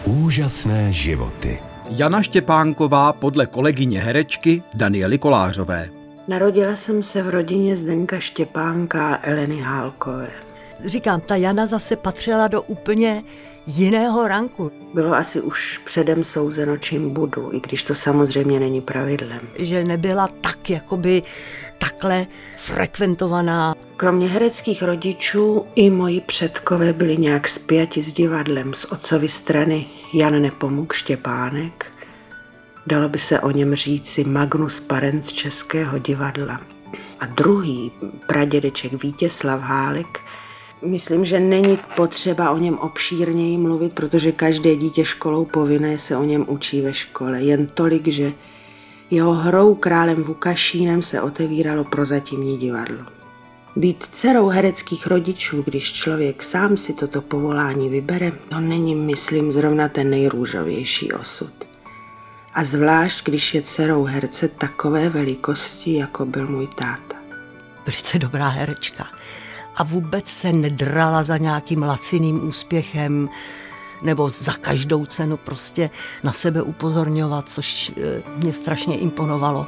Úžasné životy. Jana Štěpánková podle kolegyně herečky Daniely Kolářové. Narodila jsem se v rodině Zdeňka Štěpánka a Eleny Hálkové. Říkám, ta Jana zase patřila do úplně jiného ranku. Bylo asi už předem souzeno, čím budu, i když to samozřejmě není pravidlem. Že nebyla tak jakoby takhle frekventovaná. Kromě hereckých rodičů i moji předkové byli nějak spjati s divadlem. Z otcovy strany Jan Nepomuk Štěpánek. Dalo by se o něm říci Magnus Parens Českého divadla. A druhý pradědeček Vítězslav Hálek. Myslím, že není potřeba o něm obšírněji mluvit, protože každé dítě školou povinné se o něm učí ve škole. Jen tolik, že jeho hrou králem Vukašínem se otevíralo prozatímní divadlo. Být dcerou hereckých rodičů, když člověk sám si toto povolání vybere, to není, myslím, zrovna ten nejrůžovější osud. A zvlášť, když je dcerou herce takové velikosti, jako byl můj táta. Velice dobrá herečka. A vůbec se nedrala za nějakým laciným úspěchem nebo za každou cenu prostě na sebe upozorňovat, což mě strašně imponovalo.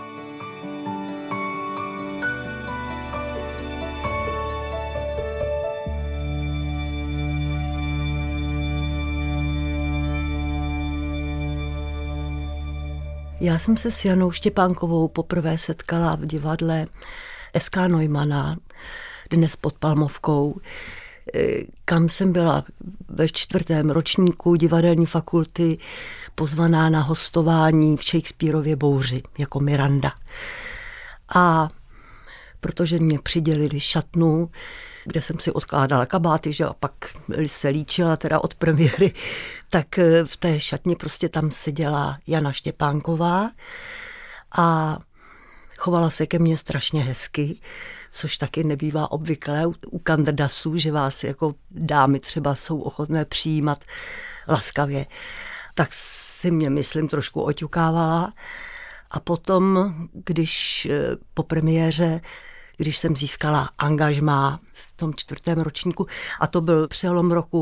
Já jsem se s Janou Štěpánkovou poprvé setkala v divadle SK Neumana, dnes pod Palmovkou, kam jsem byla ve 4. ročníku divadelní fakulty pozvaná na hostování v Shakespearově Bouři jako Miranda. A protože mě přidělili šatnu, kde jsem si odkládala kabáty, že a pak se líčila teda od premiéry, tak v té šatně prostě tam seděla Jana Štěpánková a chovala se ke mně strašně hezky, což taky nebývá obvyklé u kandidasů, že vás jako dámy třeba jsou ochotné přijímat laskavě. Tak si mě, myslím, trošku oťukávala. A potom, když po premiéře, když jsem získala angažmá v tom 4. ročníku, a to byl přelom roku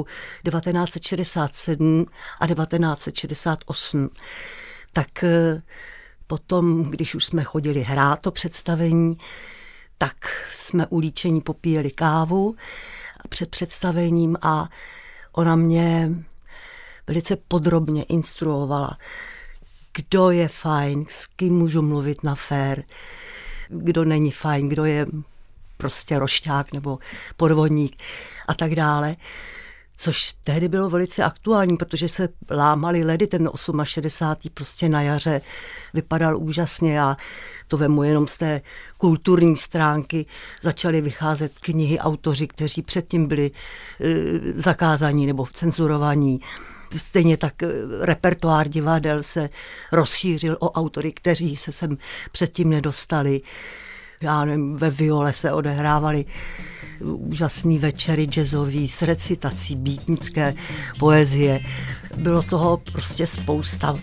1967 a 1968, tak potom, když už jsme chodili hrát to představení, tak jsme u líčení popíjeli kávu před představením a ona mě velice podrobně instruovala, kdo je fajn, s kým můžu mluvit na fér, kdo není fajn, kdo je prostě rošťák nebo podvodník a tak dále. Což tehdy bylo velice aktuální, protože se lámaly ledy, ten 68. prostě na jaře vypadal úžasně a to vemu jenom z té kulturní stránky. Začaly vycházet knihy autoři, kteří předtím byli zakázaní nebo cenzurovaní. Stejně tak repertoár divadel se rozšířil o autory, kteří se sem předtím nedostali. Já nevím, ve Viole se odehrávaly úžasný večery jazzový s recitací býtnické poezie. Bylo toho prostě spousta.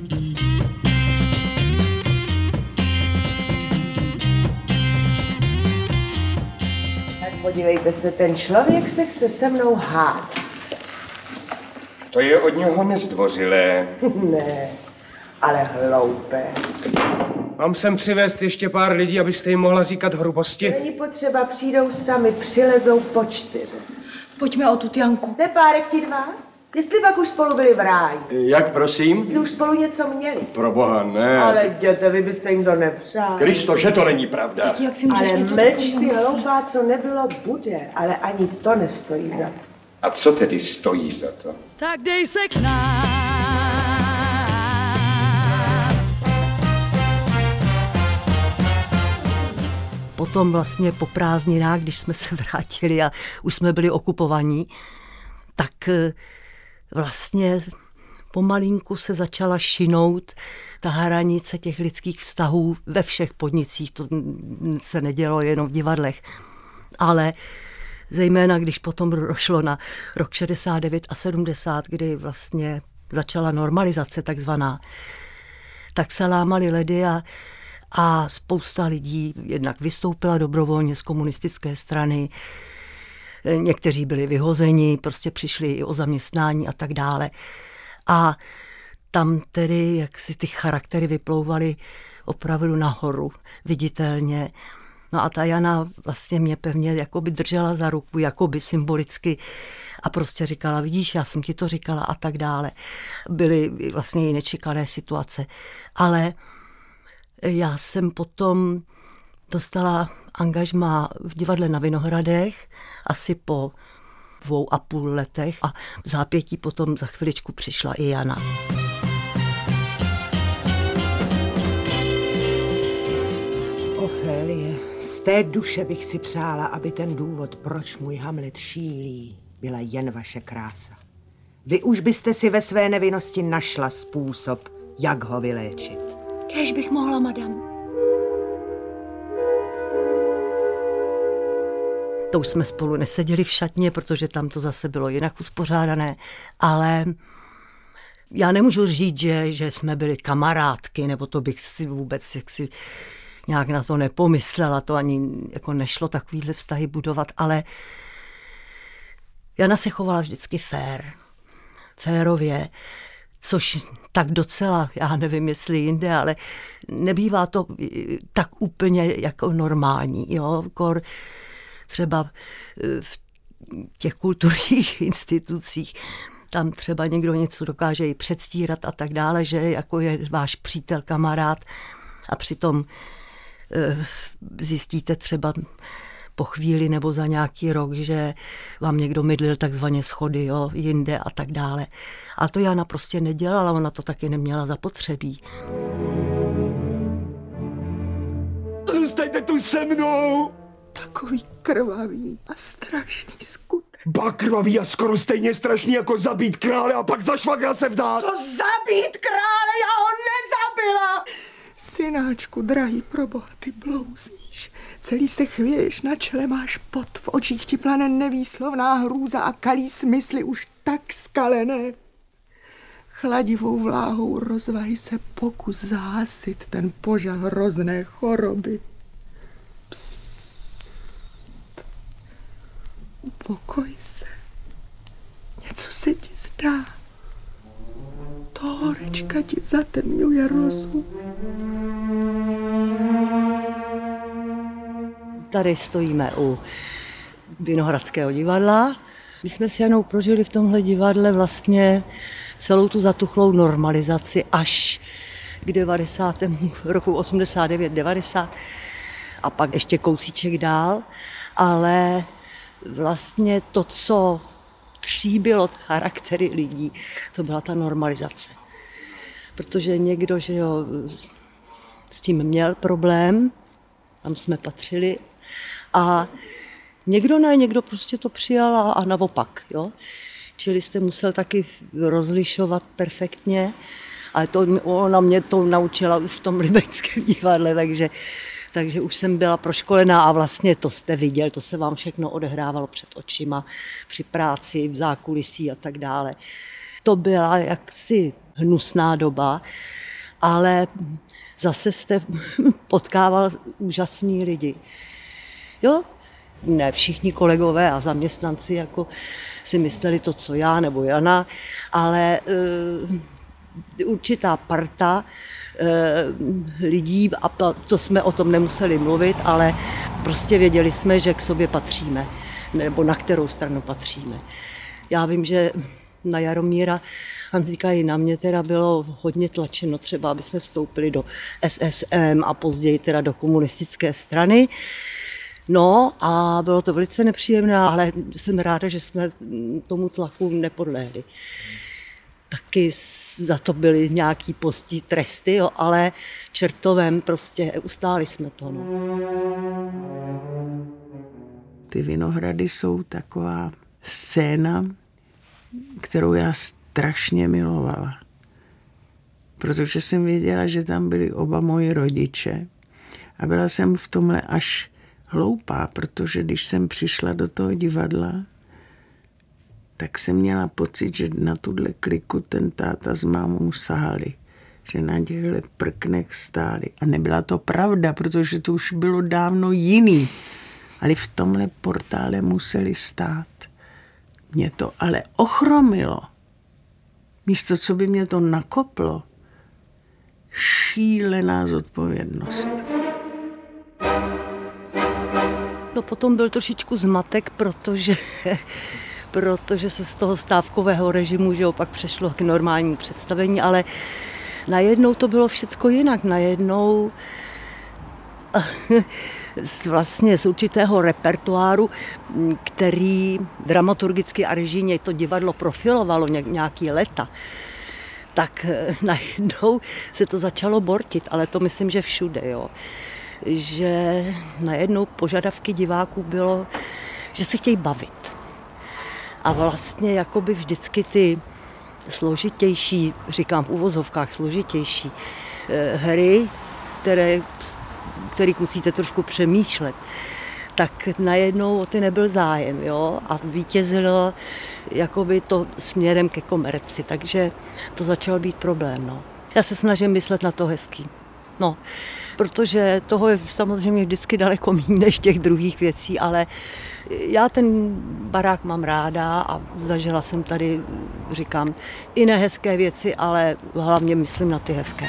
Tak podívejte se, ten člověk se chce se mnou hádat. To je od něho nezdvořilé. Ne, ale hloupé. Mám sem přivést ještě pár lidí, abyste jim mohla říkat hrubosti? Není potřeba, přijdou sami, přilezou po 4. Pojďme odtud, Janku. Nepárek ti 2? Jestli pak už spolu byli v ráji. Jak prosím? Jestli už spolu něco měli. Proboha, ne. Ale jděte, vy byste jim to nepřáli. Kristo, že to není pravda. Tak jak si můžeš Ale něco mlč takového ty myslet? hloupá, co nebylo, bude. Ale ani to nestojí za to. A co tedy stojí za to? Tak dej se k nám. Potom vlastně po prázdninách, když jsme se vrátili a už jsme byli okupovaní, tak vlastně pomalinku se začala šinout ta hranice těch lidských vztahů ve všech podnicích. To se nedělo jenom v divadlech. Ale zejména, když potom došlo na rok 69 a 70, kdy vlastně začala normalizace takzvaná, tak se lámaly ledy a spousta lidí jednak vystoupila dobrovolně z komunistické strany, někteří byli vyhozeni, prostě přišli i o zaměstnání a tak dále. A tam tedy, jak si ty charaktery vyplouvaly opravdu nahoru, viditelně. No a ta Jana vlastně mě pevně jakoby držela za ruku, jakoby symbolicky a prostě říkala, vidíš, já jsem ti to říkala a tak dále. Byly vlastně i nečekané situace. Ale já jsem potom dostala angažmá v divadle na Vinohradech asi po 2,5 letech a v zápětí potom za chviličku přišla i Jana. Ofélie, z té duše bych si přála, aby ten důvod, proč můj Hamlet šílí, byla jen vaše krása. Vy už byste si ve své nevinnosti našla způsob, jak ho vyléčit. Kéž bych mohla, madam. To už jsme spolu neseděli v šatně, protože tam to zase bylo jinak uspořádané, ale já nemůžu říct, že jsme byli kamarádky, nebo to bych si vůbec jaksi nějak na to nepomyslela, to ani jako nešlo takovýhle vztahy budovat, ale Jana se chovala vždycky férově, což tak docela, já nevím, jestli jinde, ale nebývá to tak úplně jako normální, jo, třeba v těch kulturních institucích, tam třeba někdo něco dokáže i předstírat a tak dále, že jako je váš přítel, kamarád a přitom zjistíte třeba po chvíli nebo za nějaký rok, že vám někdo mydlil takzvaně schody, jo, jinde a tak dále. A to Jana prostě nedělala, ona to taky neměla zapotřebí. Zůstaňte tu se mnou! Takový krvavý a strašný skutek. Ba krvavý a skoro stejně strašný jako zabít krále a pak za švagra se vdát. To zabít krále, já ho nezabila! Synáčku, drahý, proboha, ty blouzníš. Celý se chvěješ, na čele máš pot, v očích ti plane nevýslovná hrůza a kalí smysly už tak skalené. Chladivou vláhou rozvahy se pokus zahasit ten požar hrozné choroby. Upokoj se. Něco se ti zdá. To horečka ti zatemňuje rozum. Tady stojíme u Vinohradského divadla. My jsme s Janou prožili v tomhle divadle vlastně celou tu zatuchlou normalizaci až k 90. roku 89-90 a pak ještě kousíček dál, ale vlastně to, co tříbilo charaktery lidí, to byla ta normalizace. Protože někdo, že jo, s tím měl problém, tam jsme patřili, a někdo prostě to přijal a naopak, jo. Čili jste musel taky rozlišovat perfektně, ale ona mě to naučila už v tom libeňském divadle, takže už jsem byla proškolená a vlastně to jste viděl, to se vám všechno odehrávalo před očima, při práci, v zákulisí a tak dále. To byla jaksi hnusná doba, ale zase jste potkával úžasní lidi. Jo, ne všichni kolegové a zaměstnanci jako si mysleli to, co já nebo Jana, ale určitá parta lidí, a to jsme o tom nemuseli mluvit, ale prostě věděli jsme, že k sobě patříme, nebo na kterou stranu patříme. Já vím, že na Jaromíra Hanzlíka i na mě teda bylo hodně tlačeno, třeba aby jsme vstoupili do SSM a později teda do komunistické strany. No a bylo to velice nepříjemné, ale jsem ráda, že jsme tomu tlaku nepodlehli. Taky za to byly nějaký postí tresty, jo, ale čertovem prostě ustáli jsme to. No. Ty Vinohrady jsou taková scéna, kterou já strašně milovala. Protože jsem věděla, že tam byli oba moji rodiče a byla jsem v tomhle až hloupá, protože když jsem přišla do toho divadla, tak jsem měla pocit, že na tuhle kliku ten táta s mámou sahali, že na těchto prknech stáli. A nebyla to pravda, protože to už bylo dávno jiný. Ale v tomhle portále museli stát. Mě to ale ochromilo. místo, co by mě to nakoplo, šílená zodpovědnost. No potom byl trošičku zmatek, protože se z toho stávkového režimu, že opak přešlo k normálnímu představení, ale najednou to bylo všecko jinak. Najednou vlastně z určitého repertoáru, který dramaturgicky a režijně to divadlo profilovalo nějaký léta, tak najednou se to začalo bortit, ale to myslím, že všude, jo. Že najednou požadavky diváků bylo, že se chtějí bavit. A vlastně jakoby vždycky ty složitější, říkám v uvozovkách složitější hry, který musíte trošku přemýšlet, tak najednou o ty nebyl zájem, jo, a vítězilo jakoby to směrem ke komerci, takže to začal být problém, no. Já se snažím myslet na to hezký, no, protože toho je samozřejmě vždycky daleko méně než těch druhých věcí, ale já ten barák mám ráda a zažila jsem tady, říkám, i nehezké věci, ale hlavně myslím na ty hezké.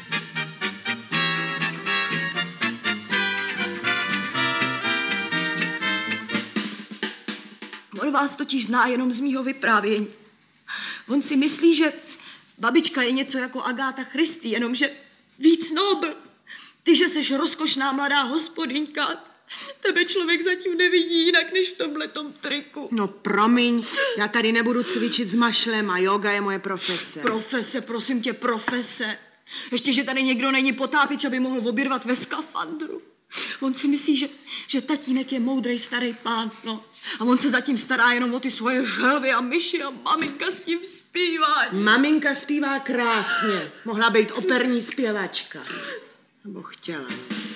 On vás totiž zná jenom z mýho vyprávění. On si myslí, že babička je něco jako Agáta Christie, jenomže víc nobl. Ty, že seš rozkošná mladá hospodyňka, tebe člověk zatím nevidí jinak než v tomhletom triku. No promiň, já tady nebudu cvičit s mašlem a yoga je moje profese. Profese, prosím tě, profese. Ještě, že tady někdo není potápěč, aby mohl oběrvat ve skafandru. On si myslí, že tatínek je moudrej starý pán, no. A on se zatím stará jenom o ty svoje želvy a myši a maminka s tím zpívá. Maminka zpívá krásně. Mohla být operní zpěvačka. Nebo chtěla.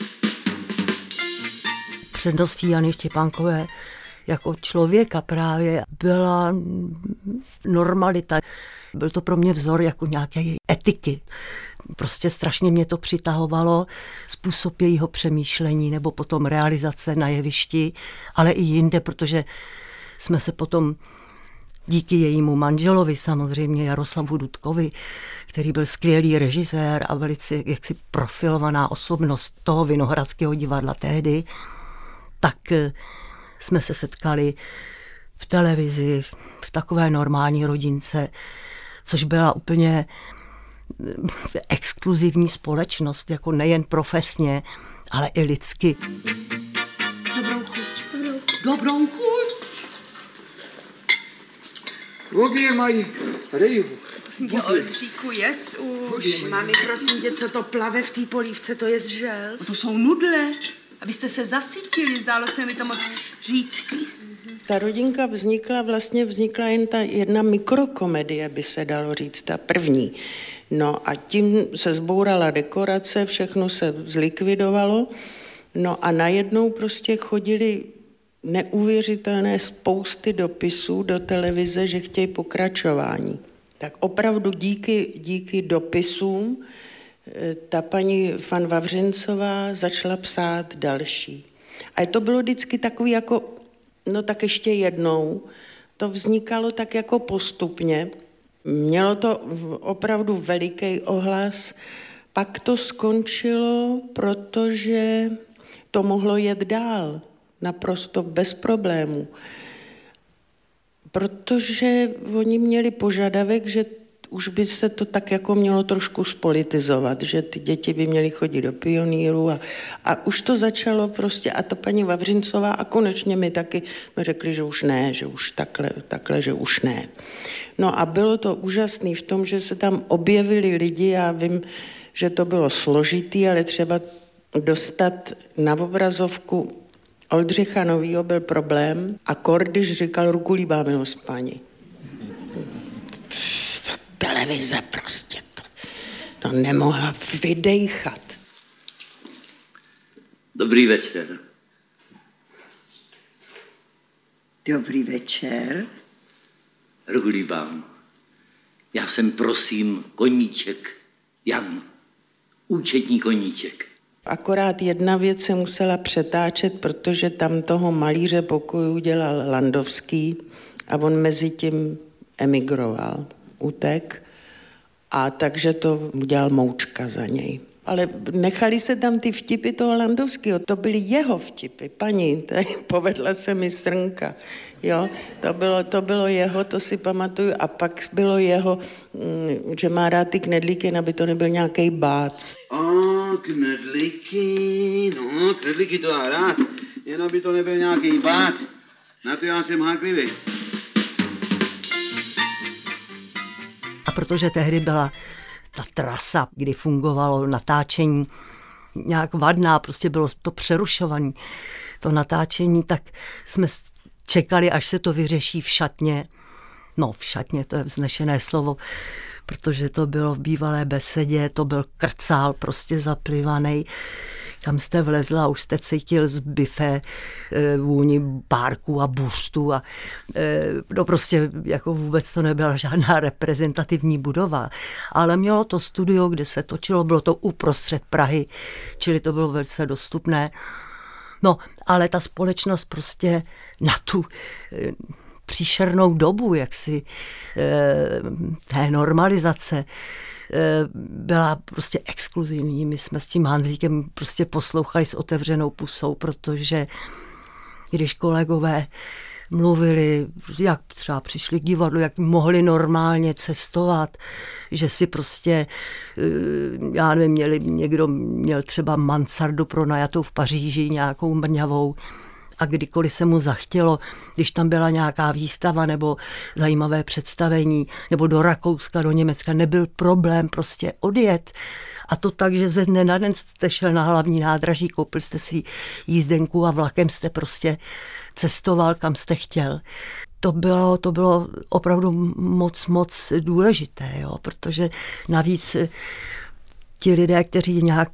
Předností Jany Štěpánkové jako člověka právě byla normalita. Byl to pro mě vzor jako nějaké etiky. Prostě strašně mě to přitahovalo, způsob jejího přemýšlení nebo potom realizace na jevišti, ale i jinde, protože jsme se potom díky jejímu manželovi, samozřejmě Jaroslavu Dudkovi, který byl skvělý režisér a velice jaksi profilovaná osobnost toho Vinohradského divadla tehdy, tak jsme se setkali v televizi, v takové normální rodince, což byla úplně exkluzivní společnost, jako nejen profesně, ale i lidsky. Dobrou chuť. Dobrou chuť. Obě mají rejvu. Prosím tě, Oldříku, jes už. Mami, prosím tě, co to plave v té polívce, to je z žel. To jsou nudle, abyste se zasytili, zdálo se mi to moc řídky. Ta rodinka vznikla jen ta jedna mikrokomedie, by se dalo říct, ta první. No a tím se zbourala dekorace, všechno se zlikvidovalo. No a najednou prostě chodili neuvěřitelné spousty dopisů do televize, že chtějí pokračování. Tak opravdu díky dopisům ta paní Fan Vavřincová začala psát další. A to bylo vždycky takový jako, no tak ještě jednou, to vznikalo tak jako postupně. Mělo to opravdu veliký ohlas. Pak to skončilo, protože to mohlo jet dál. Naprosto bez problémů. Protože oni měli požadavek, že už by se to tak jako mělo trošku spolitizovat, že ty děti by měly chodit do pionýru a už to začalo prostě a ta paní Vavřincová a konečně mi taky řekli, že už ne, že už takhle, že už ne. No a bylo to úžasné v tom, že se tam objevili lidi, já vím, že to bylo složitý, ale třeba dostat na obrazovku Oldřicha Novýho byl problém a Kordyš říkal ruku líbá milost paní. Televize prostě to nemohla vydejchat. Dobrý večer. Dobrý večer. Ruku líbám. Já jsem prosím Koníček, Jan, účetní Koníček. Akorát jedna věc se musela přetáčet, protože tam toho malíře pokojů dělal Landovský a on mezi tím emigroval, utek. A takže to udělal Moučka za něj. Ale nechali se tam ty vtipy toho Landovského, to byly jeho vtipy. Paní, povedla se mi srnka, jo, to bylo jeho, to si pamatuju. A pak bylo jeho, že má rád ty knedlíky, aby to nebyl nějaký bác. Knedlíky, no, knedlíky to já rád, jen aby to nebyl nějaký bác. Na to já jsem háklivý. A protože tehdy byla ta trasa, kdy fungovalo natáčení nějak vadná, prostě bylo to přerušované, to natáčení, tak jsme čekali, až se to vyřeší v šatně. No, v šatně, to je vznešené slovo, protože to bylo v bývalé besedě, to byl krcál prostě zaplivaný, kam jste vlezla a už jste cítil z bife vůni párků a buřtů a no prostě jako vůbec to nebyla žádná reprezentativní budova, ale mělo to studio, kde se točilo, bylo to uprostřed Prahy, čili to bylo velice dostupné. No, ale ta společnost prostě na tu příšernou dobu, jaksi té normalizace, byla prostě exkluzivní. My jsme s tím Hanzlíkem prostě poslouchali s otevřenou pusou, protože když kolegové mluvili, jak třeba přišli k divadlu, jak mohli normálně cestovat, že si prostě, já nevím, někdo měl třeba mansardu pronajatou v Paříži, nějakou mrňavou, a kdykoliv se mu zachtělo, když tam byla nějaká výstava nebo zajímavé představení, nebo do Rakouska, do Německa, nebyl problém prostě odjet. A to tak, že ze dne na den jste šel na hlavní nádraží, koupil jste si jízdenku a vlakem jste prostě cestoval, kam jste chtěl. To bylo opravdu moc důležité, jo, protože navíc ti lidé, kteří nějak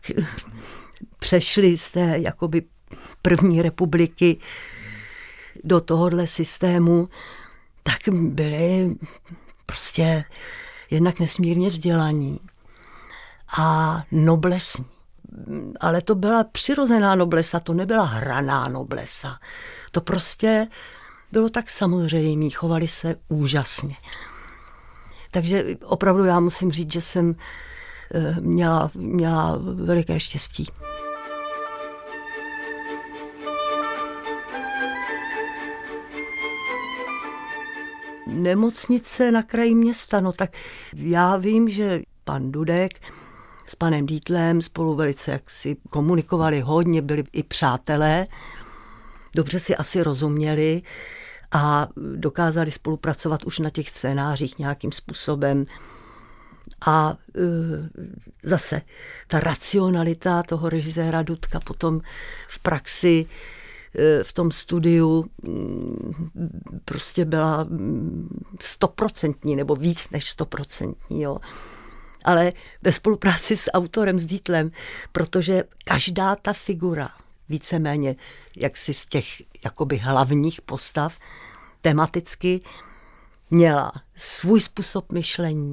přešli z té jakoby první republiky do tohohle systému, tak byli prostě jednak nesmírně vzdělaní a noblesní. Ale to byla přirozená noblesa, to nebyla hraná noblesa. To prostě bylo tak samozřejmé, chovali se úžasně. Takže opravdu já musím říct, že jsem měla veliké štěstí. Nemocnice na kraji města, no tak já vím, že pan Dudek s panem Dítlem spolu velice jaksi komunikovali hodně, byli i přátelé, dobře si asi rozuměli a dokázali spolupracovat už na těch scénářích nějakým způsobem. A zase ta racionalita toho režiséra Dudka potom v praxi, v tom studiu prostě byla 100% nebo víc než 100%, jo. Ale ve spolupráci s autorem, s Dítlem, protože každá ta figura, víceméně jaksi z těch jakoby hlavních postav, tematicky měla svůj způsob myšlení,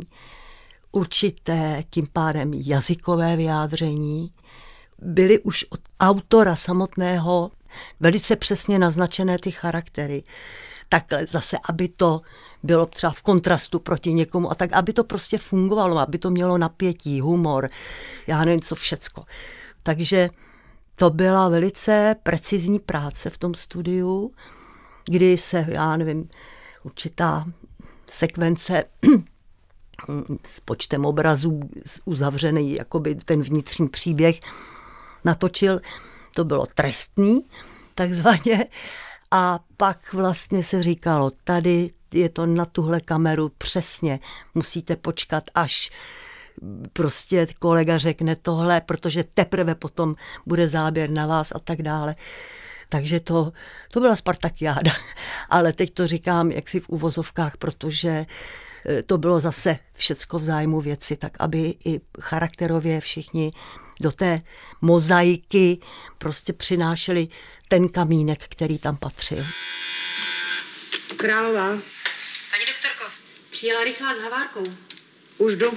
určité tím pádem jazykové vyjádření, byly už od autora samotného velice přesně naznačené ty charaktery. Takhle zase, aby to bylo třeba v kontrastu proti někomu a tak, aby to prostě fungovalo, aby to mělo napětí, humor, já nevím co všecko. Takže to byla velice precizní práce v tom studiu, kdy se, já nevím, určitá sekvence s počtem obrazů uzavřený, jakoby ten vnitřní příběh natočil, to bylo trestný, takzvaně, a pak vlastně se říkalo, tady je to na tuhle kameru přesně, musíte počkat, až prostě kolega řekne tohle, protože teprve potom bude záběr na vás a tak dále. Takže to byla Spartakiáda. Ale teď to říkám jaksi v uvozovkách, protože to bylo zase všecko v zájmu věci, tak aby i charakterově všichni do té mozaiky prostě přinášeli ten kamínek, který tam patřil. Králová. Paní doktorko, přijela rychlá s havárkou. Už jdu.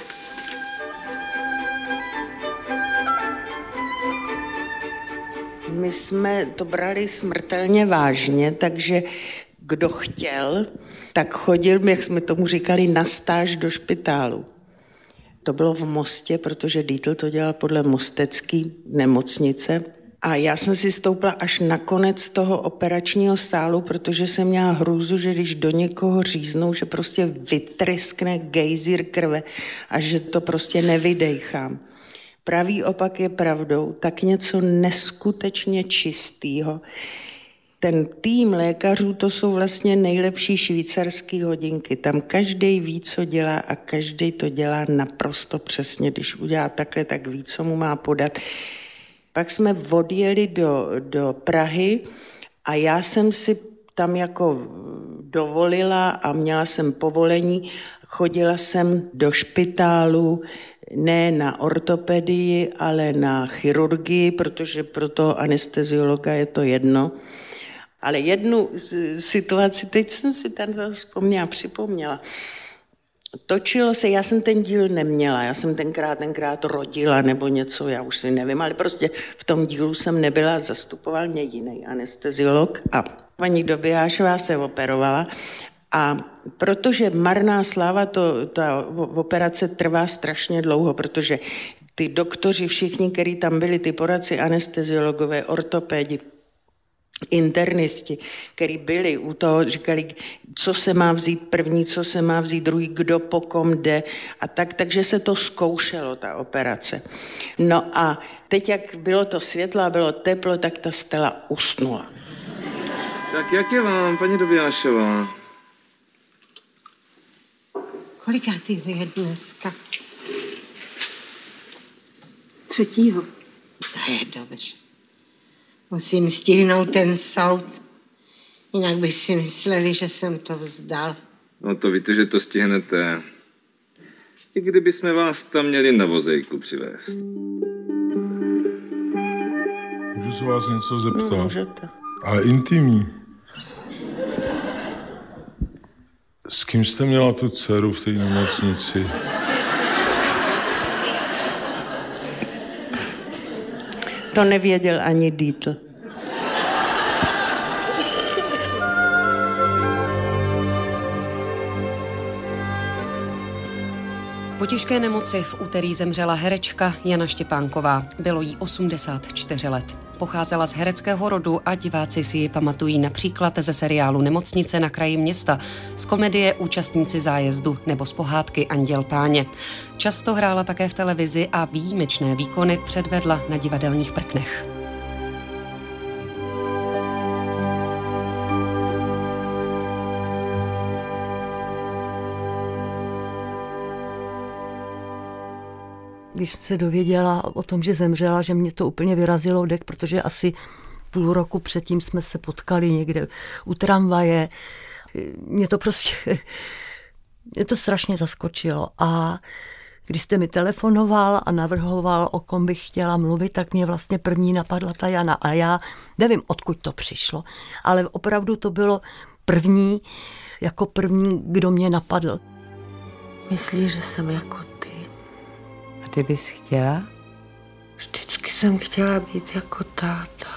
My jsme to brali smrtelně vážně, takže kdo chtěl, tak chodil, jak jsme tomu říkali, na stáž do špitálu. To bylo v Mostě, protože Dietl to dělal podle mostecké nemocnice. A já jsem si stoupla až na konec toho operačního sálu, protože jsem měla hrůzu, že když do někoho říznou, že prostě vytryskne gejzír krve a že to prostě nevydejchám. Pravý opak je pravdou, tak něco neskutečně čistýho. Ten tým lékařů, to jsou vlastně nejlepší švýcarský hodinky. Tam každý ví, co dělá a každý to dělá naprosto přesně. Když udělá takhle, tak ví, co mu má podat. Pak jsme odjeli do Prahy a já jsem si tam jako dovolila a měla jsem povolení. Chodila jsem do špitálu, ne na ortopedii, ale na chirurgii, protože pro toho anesteziologa je to jedno. Ale jednu situaci, teď jsem si tam připomněla. Točilo se, já jsem ten díl neměla, já jsem tenkrát rodila nebo něco, já už si nevím, ale prostě v tom dílu jsem nebyla, zastupoval mě jiný anesteziolog a paní Dobijášová se operovala a protože marná sláva, ta operace trvá strašně dlouho, protože ty doktoři všichni, kteří tam byli, ty poradci anesteziologové, ortopedi, internisti, kteří byli u toho, říkali, co se má vzít první, co se má vzít druhý, kdo po kom jde a takže se to zkoušelo, ta operace. No a teď, jak bylo to světlo a bylo teplo, tak ta Stella usnula. Tak jak je vám, paní Dobijášová? Kolikátýho je dneska? 3. To je dobře. Musím stihnout ten soud, jinak by si mysleli, že jsem to vzdal. No to víte, že to stihnete. I kdyby jsme vás tam měli na vozejku přivést. Můžu se vás něco zeptat? Můžete. Ale intimní. S kým jste měla tu dceru v té nemocnici? To nevěděl ani Dietl. Po těžké nemoci v úterý zemřela herečka Jana Štěpánková. Bylo jí 84 let. Pocházela z hereckého rodu a diváci si ji pamatují například ze seriálu Nemocnice na kraji města, z komedie Účastníci zájezdu nebo z pohádky Anděl Páně. Často hrála také v televizi a výjimečné výkony předvedla na divadelních prknech. Když se dověděla o tom, že zemřela, že mě to úplně vyrazilo dech, protože asi půl roku předtím jsme se potkali někde u tramvaje. Mě to strašně zaskočilo. A když jste mi telefonoval a navrhoval, o kom bych chtěla mluvit, tak mě vlastně první napadla ta Jana. A já nevím, odkud to přišlo, ale opravdu to bylo první, kdo mě napadl. Myslíš, že jsem jako ty? A ty bys chtěla? Vždycky jsem chtěla být jako táta.